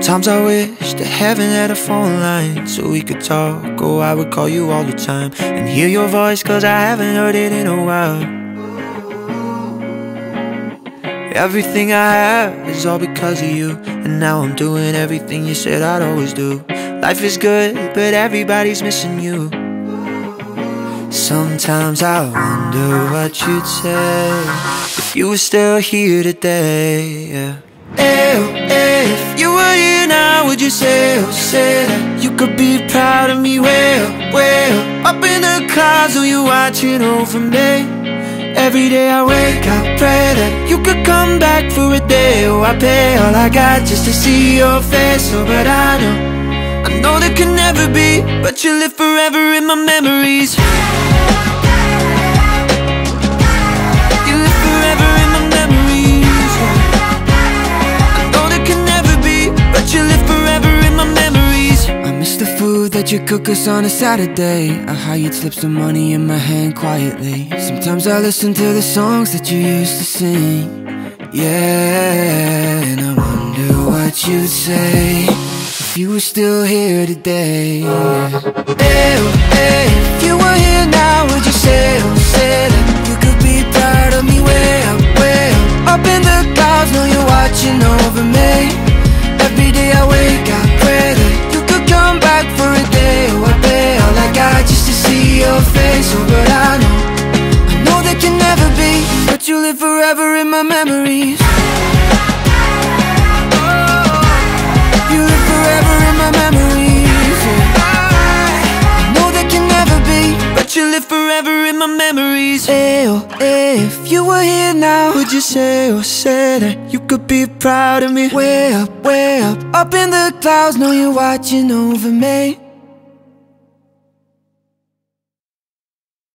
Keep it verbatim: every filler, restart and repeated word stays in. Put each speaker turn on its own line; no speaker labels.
Sometimes I wish that heaven had a phone line so we could talk. Oh, I would call you all the time and hear your voice, cause I haven't heard it in a while. Everything I have is all because of you, and now I'm doing everything you said I'd always do. Life is good, but everybody's missing you. Sometimes I wonder what you'd say if you were still here today, yeah. Ew, if you were here now, would you say, oh, say that you could be proud of me? Well, well, up in the clouds, are you watching over me? Every day I wake, I pray that you could come back for a day. Oh, I pay all I got just to see your face. Oh, but I know, I know there can never be, but you live forever in my memories. You live forever in my memories. I know there can never be, but you live forever in my memories. I miss the food that you cook us on a Saturday, or how you'd slip some money in my hand quietly. Sometimes I listen to the songs that you used to sing, yeah, and I wonder what you'd say if you were still here today, yeah. Ew, hey, if you were here now, would you say, oh, say that you could be proud of me? Way up, way up, up in the clouds, know you're watching over me. Every day I wake, I pray that you could come back for a day. Oh, I pay all I got just to see your face. Oh, but I know, I know there can never be, but you live forever in my memories. You live forever in my memories, yeah. I know there can never be, but you live forever in my memories. Hey, oh, hey, if you were here now, would you say, oh, say that you could be proud of me? Way up, way up, up in the clouds, know you're watching over me.